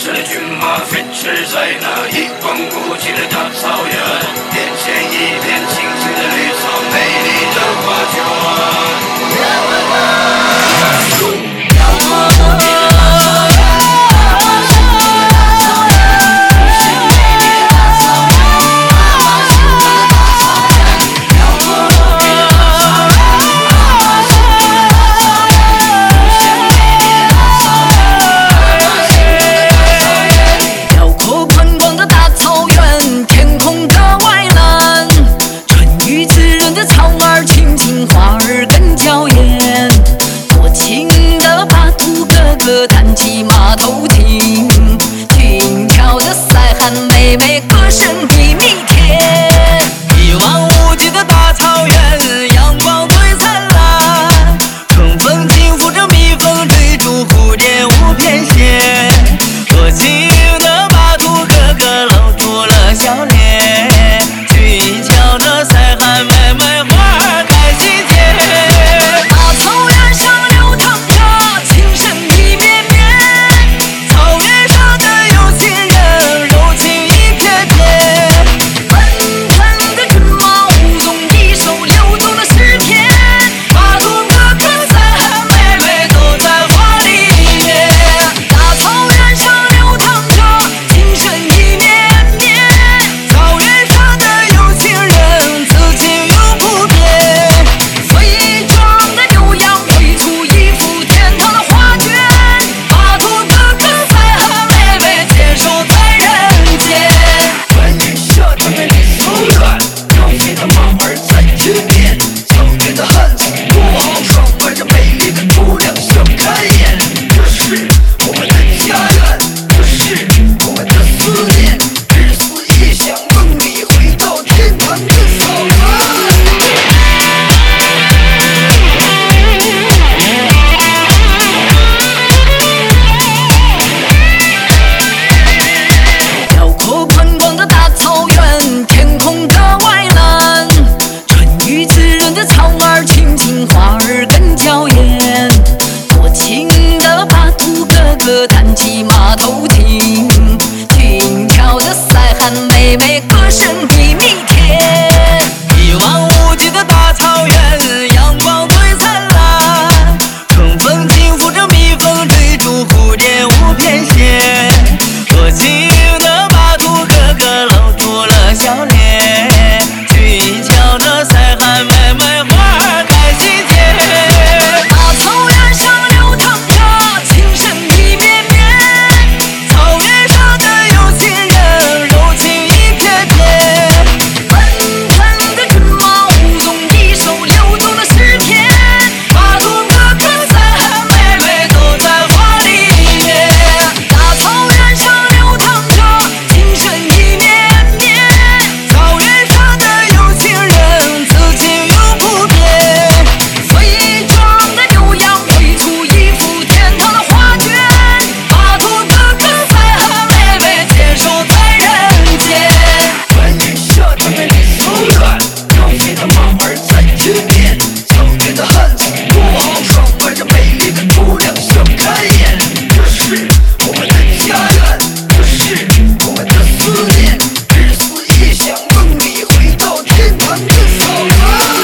驰的骏马飞驰在那一望无际的大草原，眼前一片青青的绿草，美丽的花圈。 花儿更娇艳，多情的巴图哥哥弹起马头琴，俊俏的塞罕妹妹歌声比蜜甜。一望无际的大草原，阳光最灿烂，春风轻拂着蜜蜂，追逐蝴蝶无边线。多情的巴图哥哥露出了笑脸，俊俏的塞罕妹妹花儿开心结。大草原上流淌着情深意绵绵，草原上的有情人柔情一片片。奔腾的骏马舞动一首流动的诗篇，巴图哥哥塞罕妹妹都在花里面。大草原上流淌着情深意绵绵，草原上的有情人此情永不变。伪装的牛羊绘出一幅天堂的画卷，巴图哥哥塞罕妹妹牵手在人间。 欢迎下场的李守远，高飞的马儿在前面，草原的汉子不豪爽，怀着美丽的姑娘想开眼。这是我们的家园，这是我们的思念，日思夜想，梦里回到天堂的草原。 辽阔宽广的大草原，天空格外蓝，春雨滋润的草儿青青，花儿更娇艳。多情的巴图哥哥弹起马头